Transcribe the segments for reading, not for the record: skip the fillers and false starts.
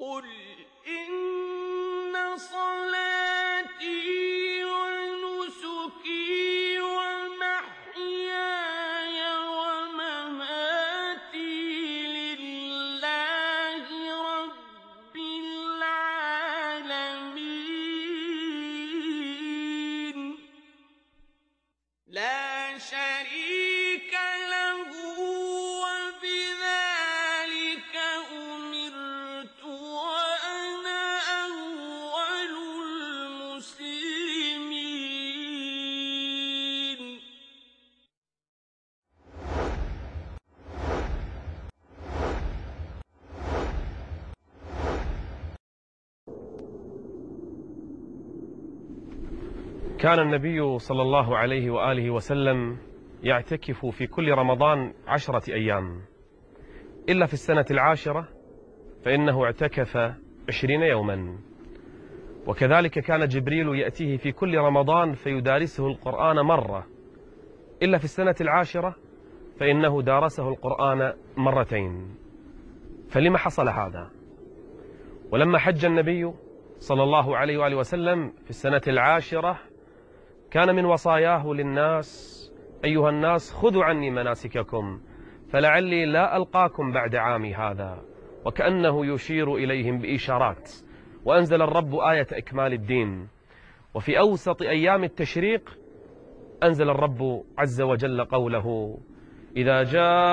قل إن صلاتي ونسكي ومحياي ومماتي لله رب العالمين لا شريك له وبذلك أمرت وأنا أول المسلمين. كان النبي صلى الله عليه وآله وسلم يعتكف في كل رمضان 10 أيام، إلا في السنة العاشرة فإنه اعتكف 20 يوما. وكذلك كان جبريل يأتيه في كل رمضان فيدارسه القرآن مرة، إلا في السنة العاشرة فإنه دارسه القرآن مرتين. فلما حصل هذا؟ ولما حج النبي صلى الله عليه وآله وسلم في السنة العاشرة كان من وصاياه للناس: أيها الناس خذوا عني مناسككم فلعلي لا ألقاكم بعد عامي هذا، وكأنه يشير إليهم بإشارات. وأنزل الرب آية إكمال الدين. وفي أوسط أيام التشريق أنزل الرب عز وجل قوله: إذا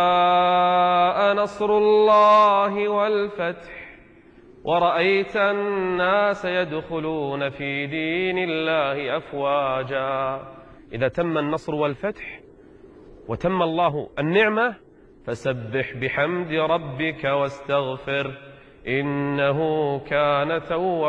جاء نصر الله والفتح ورأيت الناس يدخلون في دين الله أفواجا. إذا تم النصر والفتح وتم الله النعمة فسبح بحمد ربك واستغفر إنه كان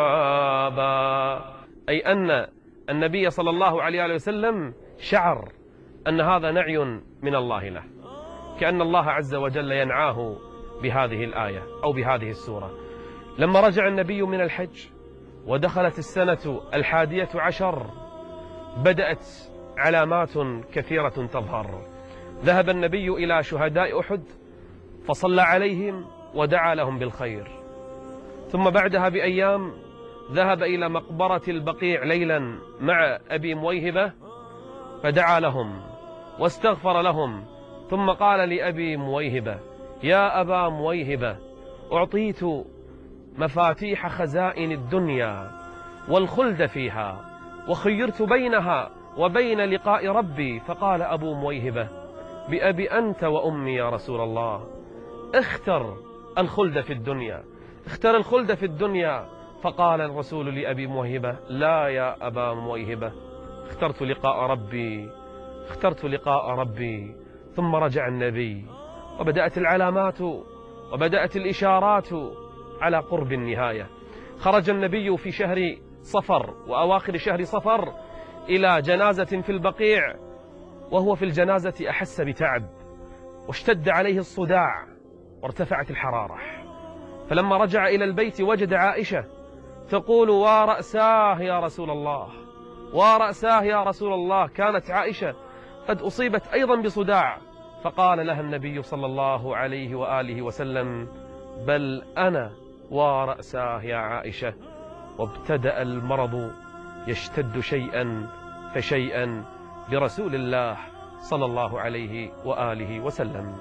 توابا. أي أن النبي صلى الله عليه وسلم شعر أن هذا نعي من الله له، كأن الله عز وجل ينعاه بهذه الآية أو بهذه السورة. لما رجع النبي من الحج ودخلت السنة 11 بدأت علامات كثيرة تظهر. ذهب النبي إلى شهداء أحد فصلى عليهم ودعا لهم بالخير، ثم بعدها بأيام ذهب إلى مقبرة البقيع ليلا مع أبي مويهبة فدعا لهم واستغفر لهم، ثم قال لأبي مويهبة: يا أبا مويهبة، أعطيت مفاتيح خزائن الدنيا والخلد فيها، وخيرت بينها وبين لقاء ربي. فقال أبو مويهبة: بأبي أنت وأمي يا رسول الله، اختر الخلد في الدنيا، اختر الخلد في الدنيا. فقال الرسول لأبي مويهبة: لا يا أبا مويهبة، اخترت لقاء ربي، اخترت لقاء ربي. ثم رجع النبي وبدأت العلامات وبدأت الإشارات على قرب النهاية. خرج النبي في شهر صفر وأواخر شهر صفر إلى جنازة في البقيع، وهو في الجنازة أحس بتعب واشتد عليه الصداع وارتفعت الحرارة. فلما رجع إلى البيت وجد عائشة تقول: ورأساه يا رسول الله، ورأساه يا رسول الله. كانت عائشة قد أصيبت أيضا بصداع، فقال لها النبي صلى الله عليه وآله وسلم: بل أنا ورأساه يا عائشة. وابتدأ المرض يشتد شيئا فشيئا برسول الله صلى الله عليه وآله وسلم.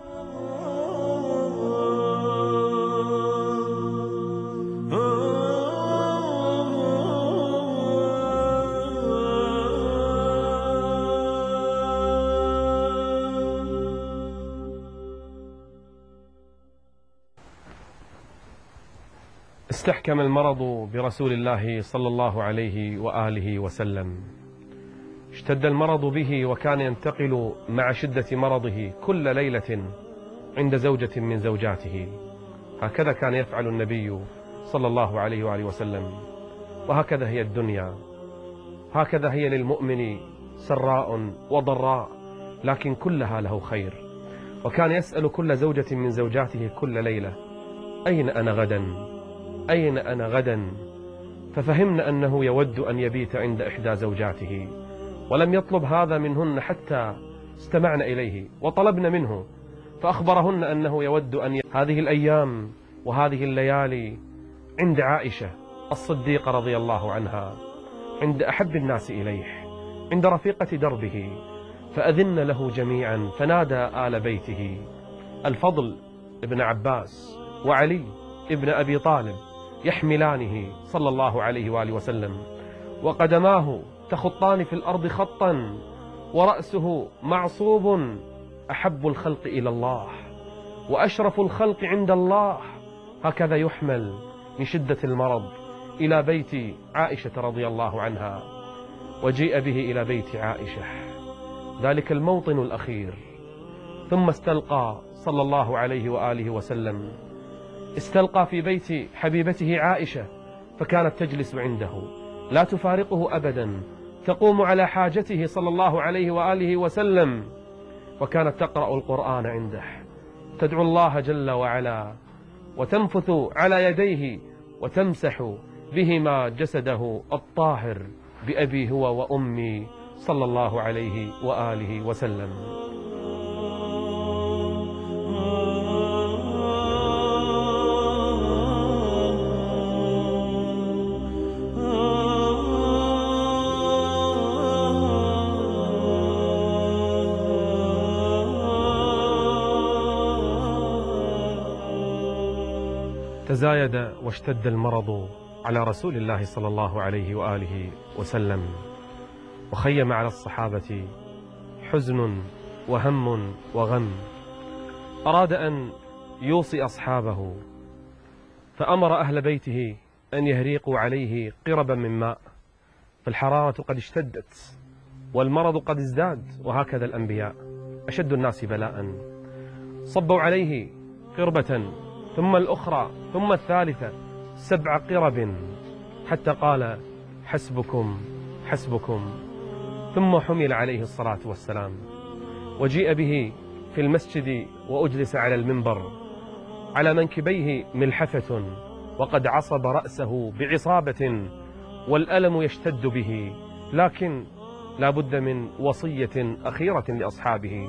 استحكم المرض برسول الله صلى الله عليه وآله وسلم. اشتد المرض به، وكان ينتقل مع شدة مرضه كل ليلة عند زوجة من زوجاته. هكذا كان يفعل النبي صلى الله عليه وآله وسلم. وهكذا هي الدنيا، هكذا هي للمؤمن سراء وضراء، لكن كلها له خير. وكان يسأل كل زوجة من زوجاته كل ليلة: أين أنا غدا؟ أين أنا غدا؟ ففهمنا أنه يود أن يبيت عند إحدى زوجاته، ولم يطلب هذا منهن حتى استمعنا إليه وطلبنا منه، فأخبرهن أنه يود أن هذه الأيام وهذه الليالي عند عائشة الصديقة رضي الله عنها، عند أحب الناس إليه، عند رفيقة دربه، فأذن له جميعا فنادى آل بيته الفضل ابن عباس وعلي ابن أبي طالب يحملانه صلى الله عليه وآله وسلم، وقدماه تخطان في الأرض خطا، ورأسه معصوب، أحب الخلق إلى الله وأشرف الخلق عند الله، هكذا يحمل من شدة المرض إلى بيت عائشة رضي الله عنها. وجيء به إلى بيت عائشة، ذلك الموطن الأخير، ثم استلقى صلى الله عليه وآله وسلم، استلقى في بيت حبيبته عائشة، فكانت تجلس عنده لا تفارقه أبدا، تقوم على حاجته صلى الله عليه وآله وسلم، وكانت تقرأ القرآن عنده، تدعو الله جل وعلا، وتنفث على يديه وتمسح بهما جسده الطاهر بأبي هو وأمي صلى الله عليه وآله وسلم. تزايد واشتد المرض على رسول الله صلى الله عليه وآله وسلم، وخيم على الصحابة حزن وهم وغم، أراد أن يوصي أصحابه، فأمر أهل بيته أن يهريقوا عليه قربا من ماء، فالحرارة قد اشتدت والمرض قد ازداد، وهكذا الأنبياء أشد الناس بلاء. صبوا عليه قربة ثم الأخرى ثم الثالثة، 7 قرب، حتى قال حسبكم حسبكم، ثم حمل عليه الصلاة والسلام، وجيء به في المسجد وأجلس على المنبر، على منكبيه ملحفة، وقد عصب رأسه بعصابة، والألم يشتد به، لكن لا بد من وصية أخيرة لأصحابه.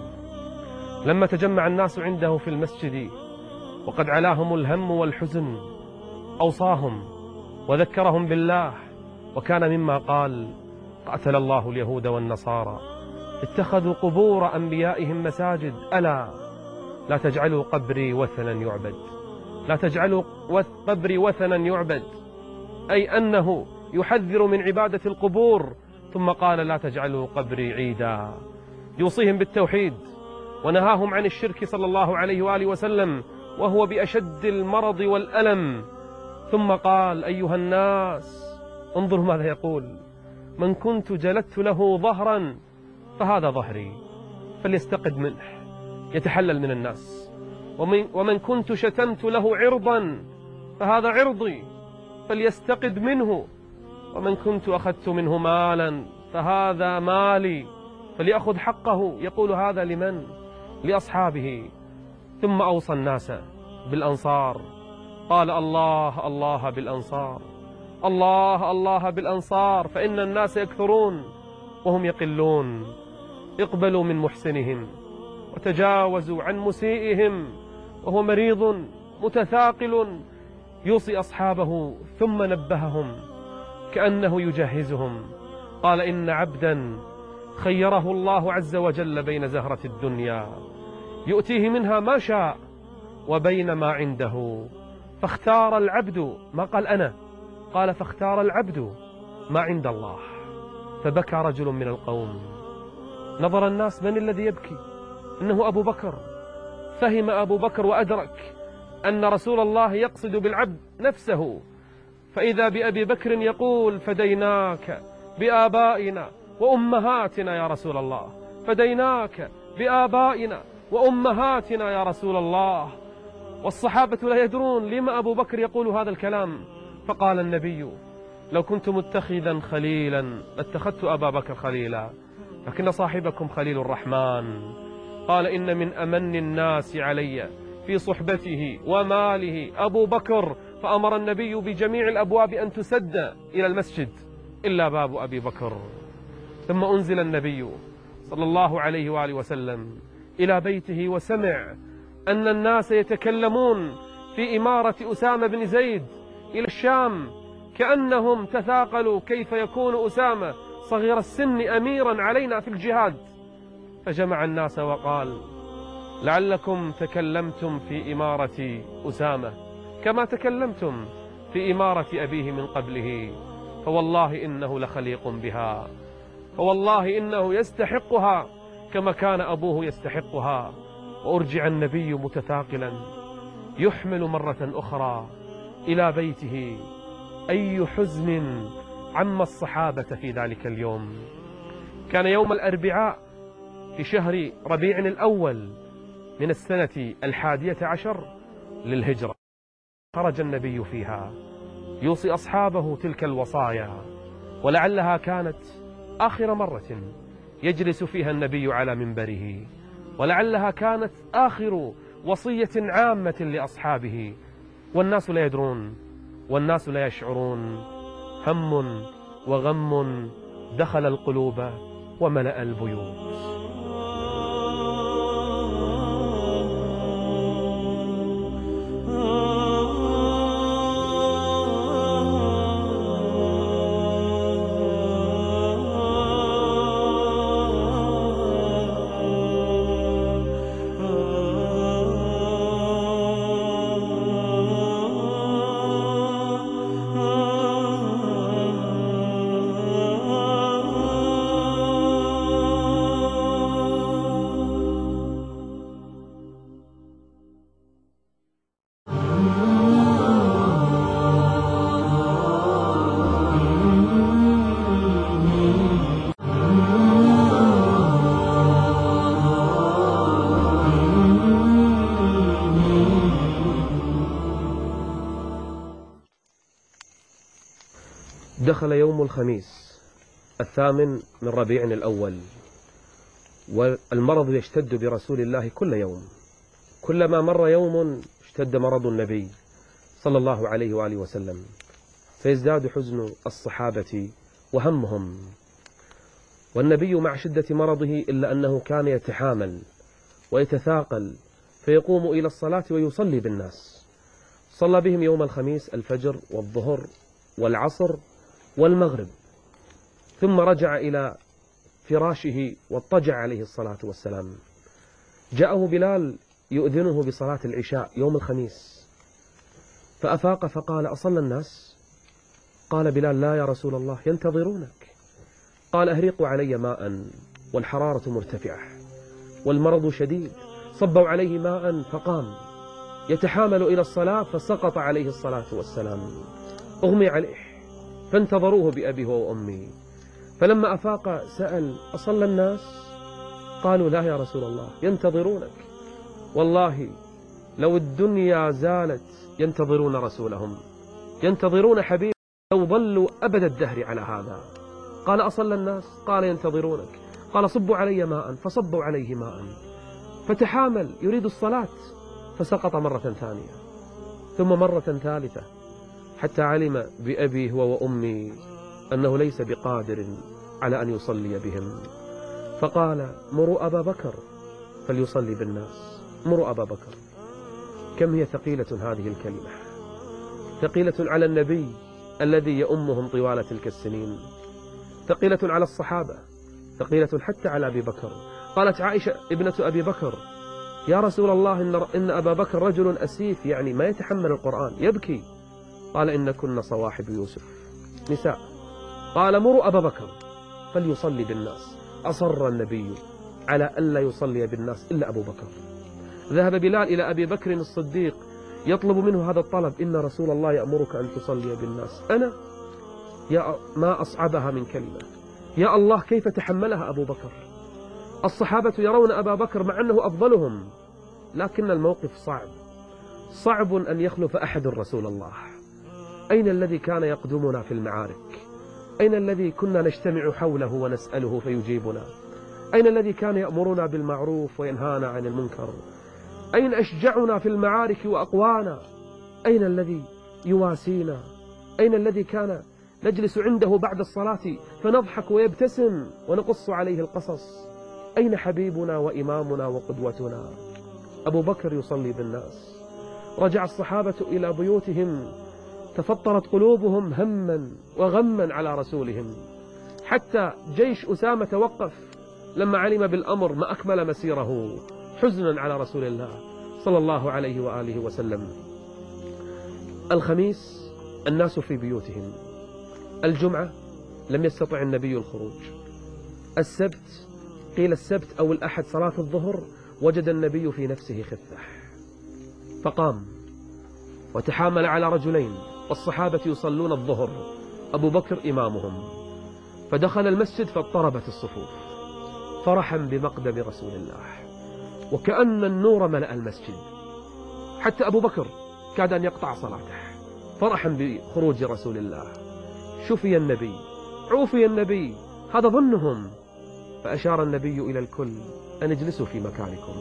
لما تجمع الناس عنده في المسجد وقد علاهم الهم والحزن، أوصاهم وذكرهم بالله، وكان مما قال: قاتل الله اليهود والنصارى اتخذوا قبور أنبيائهم مساجد، ألا لا تجعلوا قبري وثنا يعبد، لا تجعلوا قبري وثنا يعبد، أي أنه يحذر من عبادة القبور، ثم قال: لا تجعلوا قبري عيدا، يوصيهم بالتوحيد، ونهاهم عن الشرك صلى الله عليه وآله وسلم وهو بأشد المرض والألم. ثم قال: أيها الناس، انظروا ماذا يقول: من كنت جلدت له ظهرا فهذا ظهري، فليستقد منه يتحلل من الناس، ومن كنت شتمت له عرضا فهذا عرضي، فليستقد منه، ومن كنت أخذت منه مالا فهذا مالي، فليأخذ حقه. يقول هذا لمن؟ لأصحابه. ثم أوصى الناس بالأنصار، قال: الله الله بالأنصار، الله الله بالأنصار، فإن الناس يكثرون وهم يقلون، اقبلوا من محسنهم وتجاوزوا عن مسيئهم، وهو مريض متثاقل. يوصي أصحابه ثم نبههم كأنه يجهزهم، قال: إن عبدا خيره الله عز وجل بين زهرة الدنيا يؤتيه منها ما شاء وبين ما عنده، فاختار العبد، ما قال أنا، قال فاختار العبد ما عند الله. فبكى رجل من القوم، نظر الناس من الذي يبكي، إنه أبو بكر. فهم أبو بكر وأدرك أن رسول الله يقصد بالعبد نفسه، فإذا بأبي بكر يقول: فديناك بآبائنا وأمهاتنا يا رسول الله، فديناك بآبائنا وأمهاتنا يا رسول الله. والصحابة لا يدرون لما أبو بكر يقول هذا الكلام. فقال النبي: لو كنت متخذا خليلا لاتخذت أبا بكر خليلا، لكن صاحبكم خليل الرحمن. قال: إن من أمن الناس علي في صحبته وماله أبو بكر. فأمر النبي بجميع الأبواب أن تسد إلى المسجد إلا باب أبي بكر. ثم أنزل النبي صلى الله عليه وآله وسلم إلى بيته، وسمع أن الناس يتكلمون في إمارة أسامة بن زيد، إلى الشام كأنهم تثاقلوا كيف يكون أسامة صغير السن أميرا علينا في الجهاد. فجمع الناس وقال: لعلكم تكلمتم في إمارة أسامة كما تكلمتم في إمارة أبيه من قبله، فوالله إنه لخليق بها، فوالله إنه يستحقها كما كان أبوه يستحقها. وأرجع النبي متثاقلا يحمل مرة أخرى إلى بيته. أي حزن عم الصحابة في ذلك اليوم. كان يوم الأربعاء في شهر ربيع الأول من السنة 11 للهجرة. خرج النبي فيها يوصي أصحابه تلك الوصايا، ولعلها كانت آخر مرة يجلس فيها النبي على منبره، ولعلها كانت آخر وصية عامة لأصحابه. والناس لا يدرون والناس لا يشعرون. هم وغم دخل القلوب وملأ البيوت. دخل يوم الخميس 8 من ربيع الأول، والمرض يشتد برسول الله كل يوم. كلما مر يوم اشتد مرض النبي صلى الله عليه وآله وسلم، فيزداد حزن الصحابة وهمهم. والنبي مع شدة مرضه إلا أنه كان يتحامل ويتثاقل، فيقوم إلى الصلاة ويصلي بالناس. صلى بهم يوم الخميس الفجر والظهر والعصر والمغرب، ثم رجع إلى فراشه واضطجع عليه الصلاة والسلام. جاءه بلال يؤذنه بصلاة العشاء يوم الخميس، فأفاق فقال: أصلى الناس؟ قال بلال: لا يا رسول الله، ينتظرونك. قال: أهريقوا علي ماء، والحرارة مرتفعة والمرض شديد. صبوا عليه ماء فقام يتحامل إلى الصلاة، فسقط عليه الصلاة والسلام، أغمي عليه، فانتظروه بأبيه وأمي. فلما أفاق سأل: أصلى الناس؟ قالوا: لا يا رسول الله، ينتظرونك. والله لو الدنيا زالت ينتظرون رسولهم، ينتظرون حبيب، لو ظلوا أبد الدهر على هذا. قال: أصلى الناس؟ قال: ينتظرونك. قال: صبوا علي ماء، فصبوا عليه ماء، فتحامل يريد الصلاة، فسقط مرة ثانية ثم مرة ثالثة، حتى علم بأبيه وأمي أنه ليس بقادر على أن يصلي بهم. فقال: مروا أبا بكر فليصلي بالناس، مروا أبا بكر. كم هي ثقيلة هذه الكلمة، ثقيلة على النبي الذي يؤمهم طوال تلك السنين، ثقيلة على الصحابة، ثقيلة حتى على أبي بكر. قالت عائشة ابنة أبي بكر: يا رسول الله، إن أبا بكر رجل أسيف، يعني ما يتحمل القرآن، يبكي. قال: إن كنا صواحب يوسف، نساء. قال: مروا أبا بكر فليصلي بالناس. أصر النبي على ألا يصلي بالناس إلا أبو بكر. ذهب بلال إلى أبي بكر الصديق يطلب منه هذا الطلب: إن رسول الله يأمرك أن تصلي بالناس. أنا يا ما أصعبها من كلمة، يا الله كيف تحملها أبو بكر. الصحابة يرون أبا بكر مع أنه أفضلهم، لكن الموقف صعب، صعب أن يخلف أحد رسول الله. أين الذي كان يقدمنا في المعارك؟ أين الذي كنا نجتمع حوله ونسأله فيجيبنا؟ أين الذي كان يأمرنا بالمعروف وينهانا عن المنكر؟ أين أشجعنا في المعارك وأقوانا؟ أين الذي يواسينا؟ أين الذي كان نجلس عنده بعد الصلاة فنضحك ويبتسم ونقص عليه القصص؟ أين حبيبنا وإمامنا وقدوتنا؟ أبو بكر يصلي بالناس. رجع الصحابة إلى بيوتهم تفطرت قلوبهم هما وغما على رسولهم، حتى جيش أسامة توقف لما علم بالأمر ما أكمل مسيره حزنا على رسول الله صلى الله عليه وآله وسلم. الخميس الناس في بيوتهم، الجمعة لم يستطع النبي الخروج، السبت قيل السبت أو الأحد صلاة الظهر وجد النبي في نفسه خفة فقام وتحامل على رجلين والصحابة يصلون الظهر، أبو بكر إمامهم، فدخل المسجد فاضطربت الصفوف فرحا بمقدم رسول الله، وكأن النور ملأ المسجد، حتى أبو بكر كاد أن يقطع صلاته فرحا بخروج رسول الله. شفي النبي، عوفي النبي، هذا ظنهم، فأشار النبي إلى الكل أن اجلسوا في مكانكم،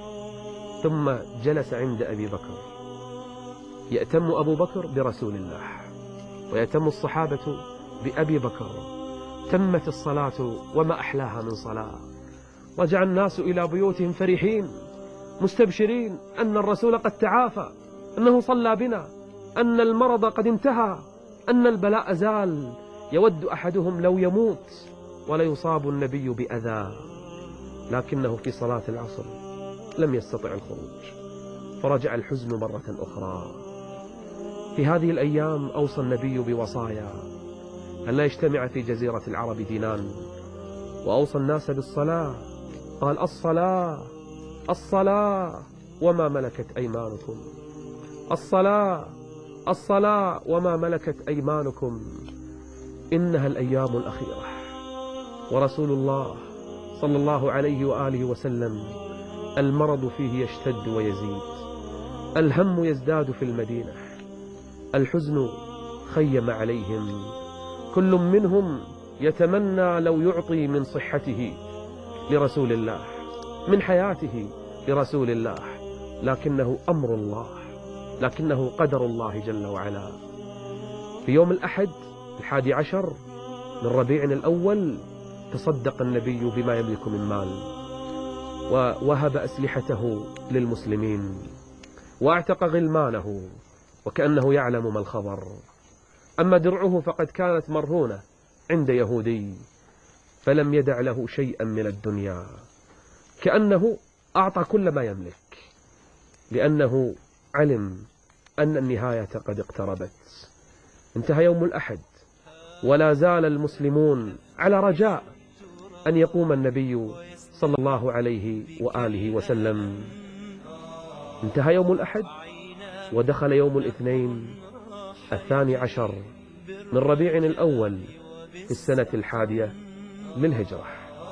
ثم جلس عند أبي بكر. يأتم أبو بكر برسول الله ويأتم الصحابة بأبي بكر. تمت الصلاة وما أحلاها من صلاة. رجع الناس إلى بيوتهم فرحين مستبشرين أن الرسول قد تعافى، أنه صلى بنا، أن المرض قد انتهى، أن البلاء زال. يود أحدهم لو يموت ولا يصاب النبي بأذى، لكنه في صلاة العصر لم يستطع الخروج، فرجع الحزن مرة أخرى. في هذه الأيام أوصى النبي بوصايا أن لا يجتمع في جزيرة العرب دينان، وأوصى الناس بالصلاة، قال الصلاة الصلاة وما ملكت أيمانكم، الصلاة الصلاة وما ملكت أيمانكم، إنها الأيام الأخيرة. ورسول الله صلى الله عليه وآله وسلم المرض فيه يشتد ويزيد، الهم يزداد في المدينة، الحزن خيم عليهم، كل منهم يتمنى لو يعطي من صحته لرسول الله، من حياته لرسول الله، لكنه أمر الله، لكنه قدر الله جل وعلا. في يوم الأحد 11 من ربيع الأول تصدق النبي بما يملك من مال، ووهب أسلحته للمسلمين، واعتق غلمانه وكأنه يعلم ما الخبر. أما درعه فقد كانت مرهونة عند يهودي، فلم يدع له شيئا من الدنيا، كأنه أعطى كل ما يملك، لأنه علم أن النهاية قد اقتربت. انتهى يوم الأحد ولا زال المسلمون على رجاء أن يقوم النبي صلى الله عليه وآله وسلم. انتهى يوم الأحد ودخل يوم الاثنين 12 من ربيع الأول في السنة 11 للهجرة.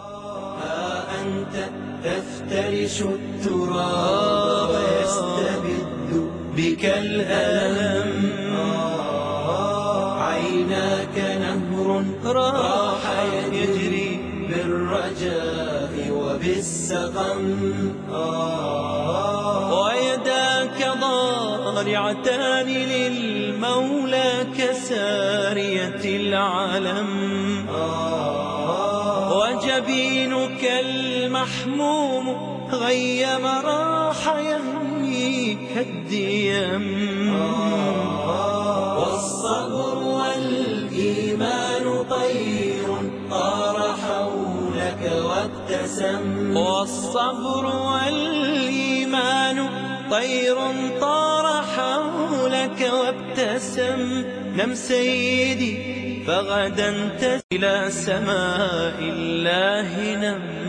ها أنت تفترش التراب ويستبد بك الألم، عيناك نهر راح يجري بالرجاء وبالسقم، ويداك ضارعتان للمولى كسارية العلم، وجبينك المحموم غيم راح يهويك الديم، والصبر والإيمان طير طار حولك وابتسم، والصبر والإيمان طير طار حولك وابتسم. نم سيدي فغدا إلى سماء الله نم.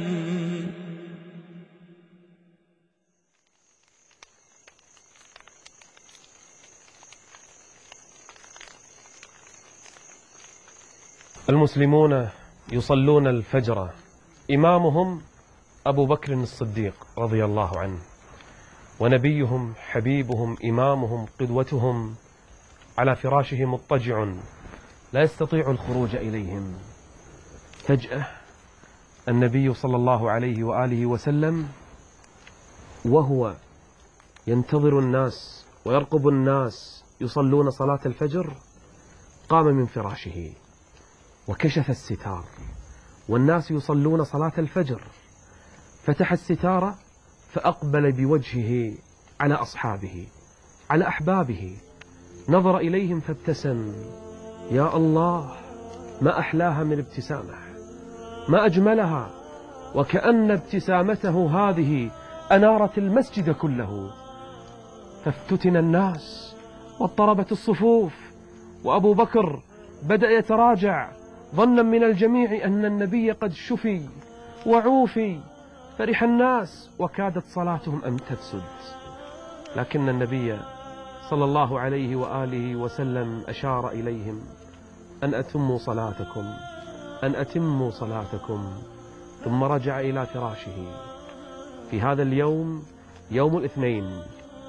المسلمون يصلون الفجر، إمامهم أبو بكر الصديق رضي الله عنه، ونبيهم حبيبهم إمامهم قدوتهم على فراشه مضطجع لا يستطيع الخروج إليهم. فجأة النبي صلى الله عليه وآله وسلم وهو ينتظر الناس ويرقب الناس يصلون صلاة الفجر قام من فراشه وكشف الستار، والناس يصلون صلاة الفجر، فتح الستار فأقبل بوجهه على أصحابه على أحبابه، نظر إليهم فابتسم. يا الله، ما أحلاها من ابتسامة، ما أجملها، وكأن ابتسامته هذه أنارت المسجد كله. فافتتن الناس واضطربت الصفوف، وأبو بكر بدأ يتراجع ظنا من الجميع أن النبي قد شفي وعوفي. فرح الناس وكادت صلاتهم أن تفسد، لكن النبي صلى الله عليه وآله وسلم أشار إليهم أن أتموا صلاتكم، أن أتموا صلاتكم، ثم رجع إلى فراشه. في هذا اليوم، يوم الاثنين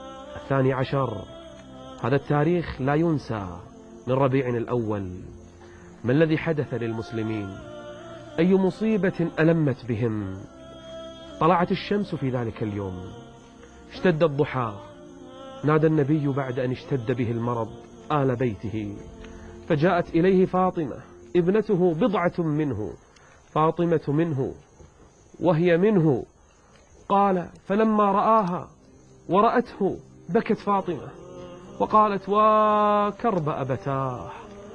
12، هذا التاريخ لا ينسى من ربيع الأول. ما الذي حدث للمسلمين؟ أي مصيبة ألمت بهم؟ طلعت الشمس في ذلك اليوم، اشتد الضحى، نادى النبي بعد أن اشتد به المرض آل بيته، فجاءت إليه فاطمة ابنته بضعة منه، فاطمة منه وهي منه. قال: فلما رآها ورأته بكت فاطمة وقالت: وكرب أبتاه،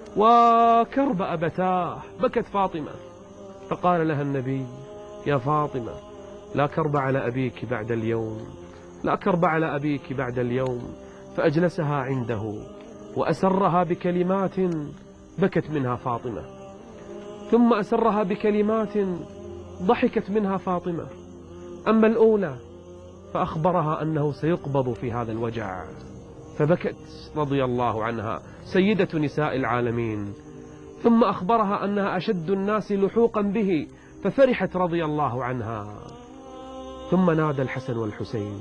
وكرب أبتاه، بكت فاطمة. فقال لها النبي: يا فاطمة، لا كرب على أبيك بعد اليوم، لا كرب على أبيك بعد اليوم. فأجلسها عنده وأسرها بكلمات بكت منها فاطمة، ثم أسرها بكلمات ضحكت منها فاطمة. أما الأولى فأخبرها أنه سيقبض في هذا الوجع، فبكت رضي الله عنها سيدة نساء العالمين. ثم أخبرها أنها أشد الناس لحوقا به، ففرحت رضي الله عنها. ثم نادى الحسن والحسين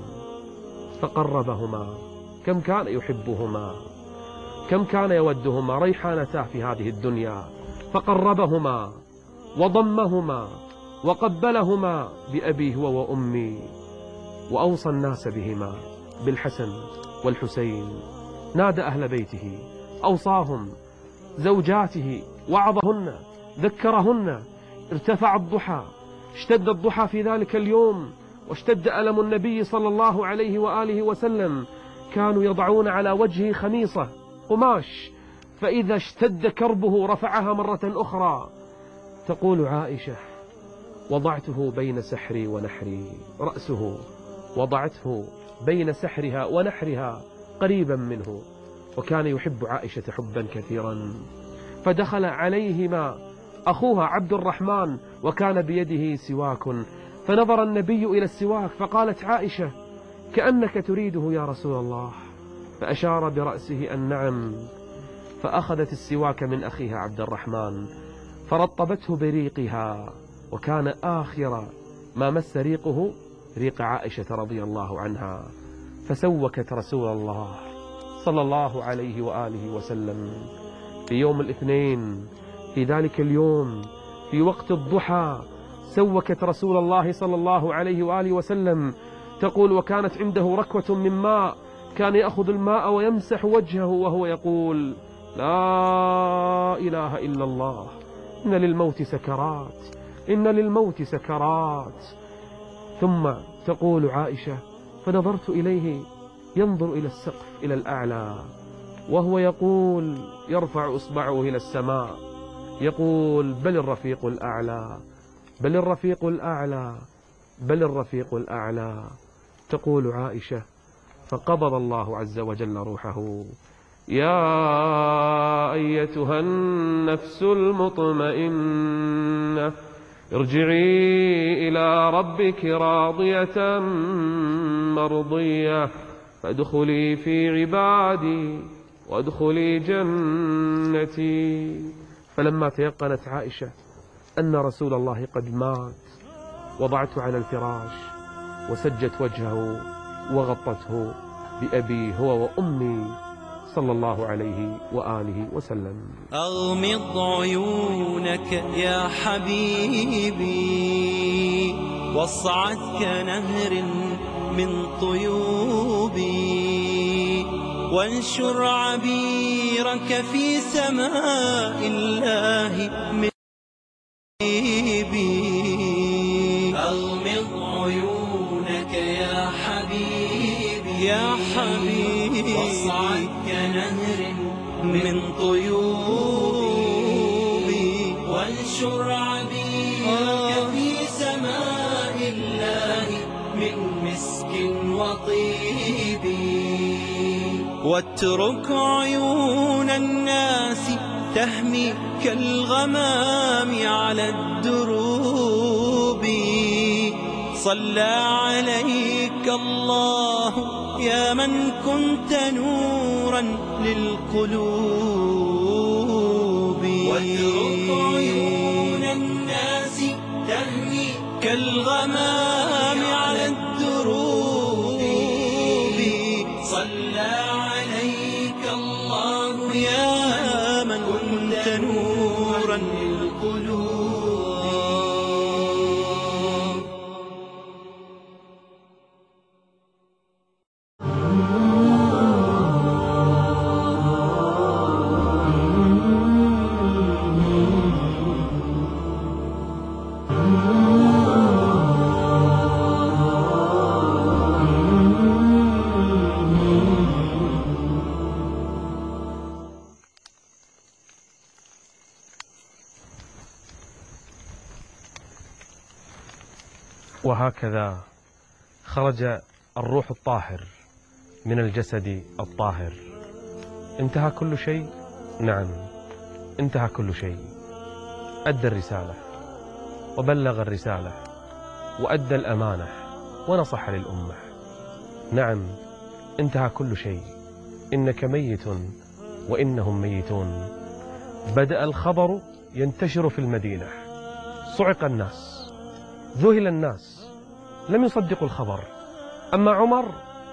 فقربهما. كم كان يحبهما، كم كان يودهما، ريحانتا في هذه الدنيا. فقربهما وضمهما وقبلهما بأبي هو وأمي، وأوصى الناس بهما، بالحسن والحسين. نادى أهل بيته، أوصاهم، زوجاته، وعظهن، ذكرهن. ارتفع الضحى، اشتد الضحى في ذلك اليوم، واشتد ألم النبي صلى الله عليه وآله وسلم. كانوا يضعون على وجهه خميصة قماش، فإذا اشتد كربه رفعها مرة أخرى. تقول عائشة: وضعته بين سحري ونحري، رأسه وضعته بين سحرها ونحرها قريبا منه. وكان يحب عائشة حبا كثيرا. فدخل عليهما أخوها عبد الرحمن وكان بيده سواك، فنظر النبي إلى السواك فقالت عائشة: كأنك تريده يا رسول الله. فأشار برأسه أن نعم. فأخذت السواك من أخيها عبد الرحمن فرطبته بريقها، وكان آخر ما مس ريقه ريق عائشة رضي الله عنها. فسوكت رسول الله صلى الله عليه وآله وسلم في يوم الاثنين، في ذلك اليوم في وقت الضحى، سوكت رسول الله صلى الله عليه وآله وسلم. تقول: وكانت عنده ركوة من ماء، كان يأخذ الماء ويمسح وجهه وهو يقول: لا إله إلا الله، إن للموت سكرات، إن للموت سكرات. ثم تقول عائشة: فنظرت إليه ينظر إلى السقف، إلى الأعلى، وهو يقول، يرفع إصبعه إلى السماء، يقول: بل الرفيق الأعلى، بل الرفيق الأعلى، بل الرفيق الأعلى. تقول عائشة: فقبض الله عز وجل روحه. يا أيتها النفس المطمئنة، ارجعي إلى ربك راضية مرضية، فادخلي في عبادي وادخلي جنتي. فلما تيقنت عائشة أن رسول الله قد مات، وضعته على الفراش وسجت وجهه وغطته بأبي هو وأمي صلى الله عليه وآله وسلم. أغمض عيونك يا حبيبي، واصعد كنهر من طيوبي، وانشر عبيرك في سماء الله من حبيبي. أغمض عيونك يا حبيبي، يا حبيبي، واصعد كنهر من طيوبي وانشر عبيرك في سماء الله من مسك وطيب واترك عيون الناس تهمي كالغمام على الدروب صلى عليك الله يا من كنت نورا للقلوب واترك عيون الناس تهمي كالغمام على الدروب صلى عليك الله يا من كنت نورا للقلوب. وهكذا خرج الروح الطاهر من الجسد الطاهر. انتهى كل شيء؟ نعم، انتهى كل شيء. أدى الرسالة وبلغ الرسالة وأدى الأمانة ونصح للأمة. نعم، انتهى كل شيء. إنك ميت وإنهم ميتون. بدأ الخبر ينتشر في المدينة، صعق الناس، ذهل الناس، لم يصدقوا الخبر. أما عمر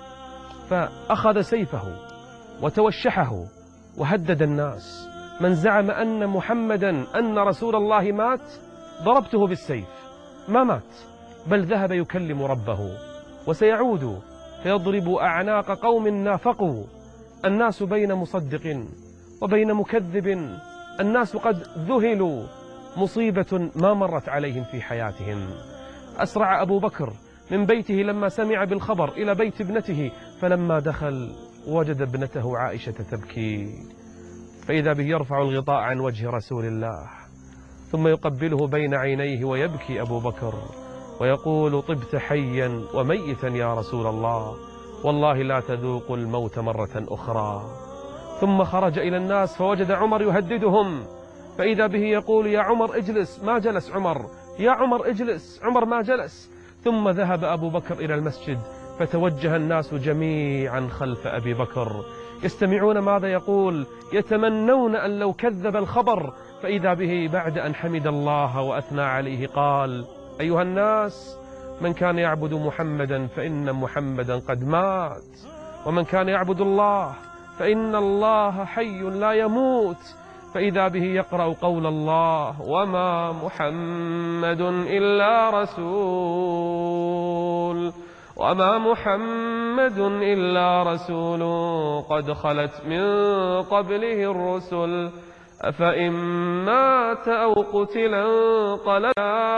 فأخذ سيفه وتوشحه وهدد الناس. من زعم أن محمدا أن رسول الله مات ضربته بالسيف. ما مات، بل ذهب يكلم ربه وسيعود فيضرب أعناق قوم نافقوا. الناس بين مصدق وبين مكذب، الناس قد ذهلوا، مصيبة ما مرت عليهم في حياتهم. أسرع أبو بكر من بيته لما سمع بالخبر إلى بيت ابنته، فلما دخل وجد ابنته عائشة تبكي، فإذا به يرفع الغطاء عن وجه رسول الله ثم يقبله بين عينيه ويبكي أبو بكر ويقول: طبت حيا وميتا يا رسول الله، والله لا تذوق الموت مرة أخرى. ثم خرج إلى الناس فوجد عمر يهددهم، فإذا به يقول: يا عمر اجلس. ما جلس عمر. يا عمر اجلس. عمر ما جلس. ثم ذهب أبو بكر إلى المسجد، فتوجه الناس جميعا خلف أبي بكر يستمعون ماذا يقول، يتمنون أن لو كذب الخبر. فإذا به بعد أن حمد الله وأثنى عليه قال: أيها الناس، من كان يعبد محمدا فإن محمدا قد مات، ومن كان يعبد الله فإن الله حي لا يموت. فإذا به يقرأ قول الله: وما محمد إلا رسول، وما محمد إلا رسول قد خلت من قبله الرسل، أفإن مات أو قتل انقلب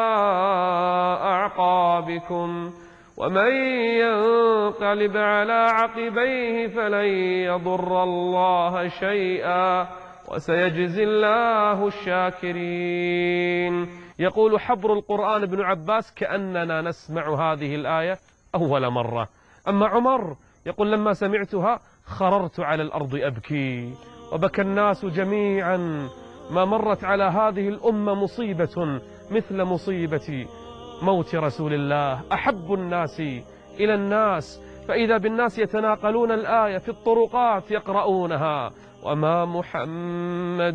أعقابكم، ومن ينقلب على عقبيه فلن يضر الله شيئا وسيجزي الله الشاكرين. يقول حبر القرآن ابن عباس: كأننا نسمع هذه الآية أول مرة. أما عمر يقول: لما سمعتها خررت على الأرض أبكي، وبكى الناس جميعا. ما مرت على هذه الأمة مصيبة مثل مصيبة موت رسول الله، أحب الناس إلى الناس. فإذا بالناس يتناقلون الآية في الطرقات يقرؤونها: وما محمد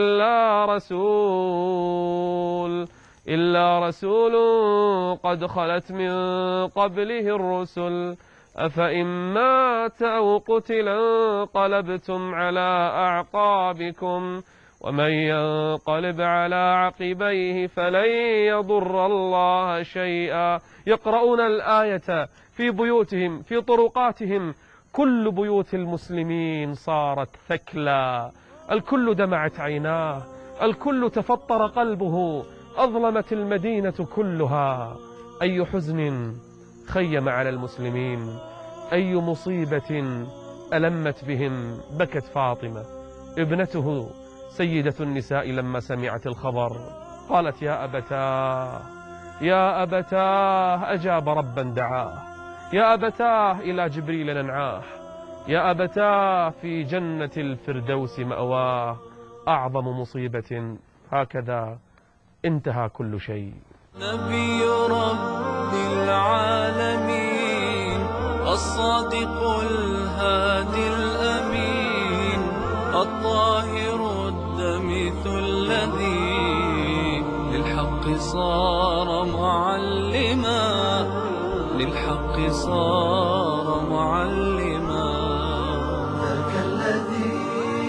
إلا رسول قد خلت من قبله الرسل، أفإن مات أو قتل انقلبتم على أعقابكم، ومن ينقلب على عقبيه فلن يضر الله شيئا. يقرؤون الآية في بيوتهم، في طرقاتهم. كل بيوت المسلمين صارت ثكلى، الكل دمعت عيناه، الكل تفطر قلبه، أظلمت المدينة كلها. أي حزن خيم على المسلمين، أي مصيبة ألمت بهم. بكت فاطمة ابنته سيدة النساء لما سمعت الخبر، قالت: يا أبتاه يا أبتاه، أجاب ربا دعاه، يا أبتاه إلى جبريل ننعاه، يا أبتاه في جنة الفردوس مأواه، أعظم مصيبة هكذا انتهى كل شيء. نبي رب العالمين، الصادق الهادي الأمين، الطاهر الدمث الذي للحق صار معلما، للحق صار معلما. ذاك الذي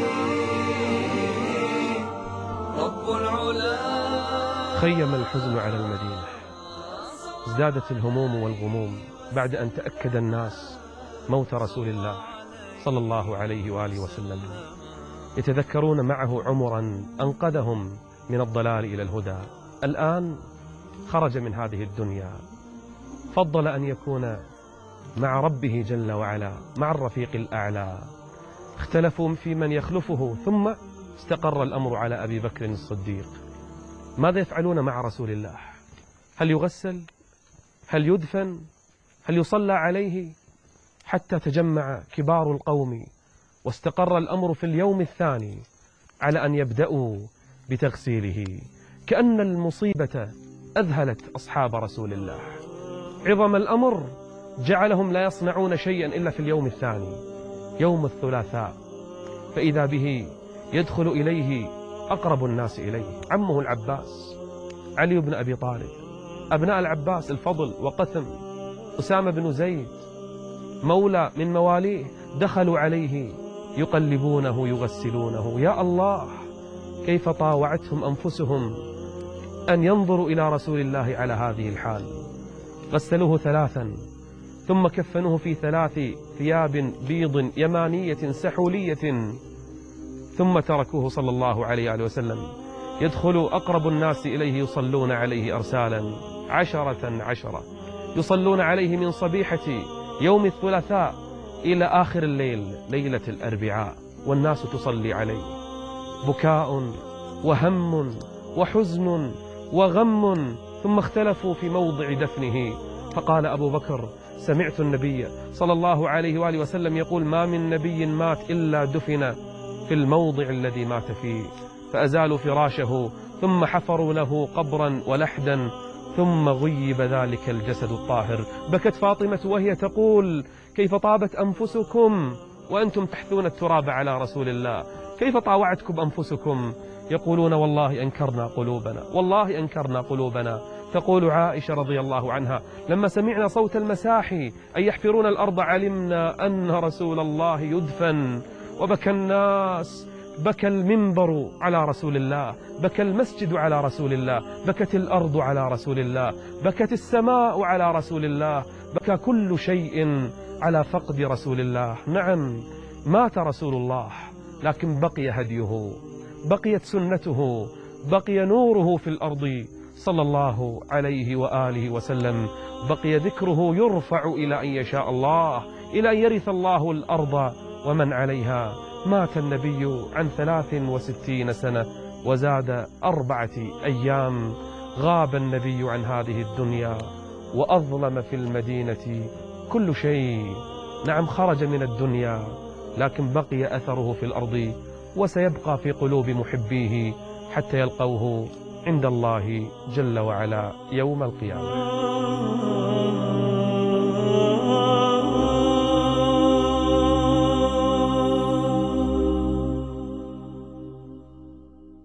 رب العلا. خيم الحزن على المدينة، ازدادت الهموم والغموم بعد أن تأكد الناس موت رسول الله صلى الله عليه وآله وسلم، يتذكرون معه عمرا أنقذهم من الضلال إلى الهدى. الآن خرج من هذه الدنيا، فضل أن يكون مع ربه جل وعلا، مع الرفيق الأعلى. اختلفوا في من يخلفه، ثم استقر الأمر على أبي بكر الصديق. ماذا يفعلون مع رسول الله؟ هل يغسل؟ هل يدفن؟ هل يصلى عليه؟ حتى تجمع كبار القوم، واستقر الأمر في اليوم الثاني على أن يبدأوا بتغسيله. كأن المصيبة أذهلت أصحاب رسول الله، عظم الأمر جعلهم لا يصنعون شيئا إلا في اليوم الثاني، يوم الثلاثاء، فإذا به يدخل إليه أقرب الناس إليه، عمه العباس، علي بن أبي طالب، أبناء العباس الفضل وقثم، أسامة بن زيد، مولى من مواليه، دخلوا عليه يقلبونه يغسلونه. يا الله، كيف طاوعتهم أنفسهم أن ينظروا إلى رسول الله على هذه الحال. غسلوه ثلاثا، ثم كفنوه في 3 ثياب بيض يمانية سحولية، ثم تركوه صلى الله عليه وسلم يدخل أقرب الناس إليه يصلون عليه أرسالا 10 يصلون عليه من صبيحة يوم الثلاثاء إلى آخر الليل، ليلة الأربعاء، والناس تصلي عليه. بكاء وهم وحزن وغم، ثم اختلفوا في موضع دفنه. فقال أبو بكر: سمعت النبي صلى الله عليه وآله وسلم يقول: ما من نبي مات إلا دفن في الموضع الذي مات فيه. فأزالوا فراشه، ثم حفروا له قبرا ولحدا، ثم غيب ذلك الجسد الطاهر. بكت فاطمة وهي تقول: كيف طابت أنفسكم وأنتم تحثون التراب على رسول الله؟ كيف طاوعتكم أنفسكم؟ يقولون: والله أنكرنا قلوبنا، والله أنكرنا قلوبنا. تقول عائشة رضي الله عنها: لما سمعنا صوت المساحي أي يحفرون الأرض علمنا أن رسول الله يدفن. وبكى الناس، بكى المنبر على رسول الله، بكى المسجد على رسول الله، بكت الأرض على رسول الله، بكت السماء على رسول الله، بكى كل شيء على فقد رسول الله. نعم، مات رسول الله، لكن بقي هديه، بقيت سنته، بقي نوره في الأرض صلى الله عليه وآله وسلم، بقي ذكره يرفع إلى أن يشاء الله، إلى أن يرث الله الأرض ومن عليها. مات النبي عن 63 سنة وزاد 4 أيام. غاب النبي عن هذه الدنيا، وأظلم في المدينة كل شيء. نعم، خرج من الدنيا، لكن بقي أثره في الأرض، وسيبقى في قلوب محبيه حتى يلقوه عند الله جل وعلا يوم القيامة.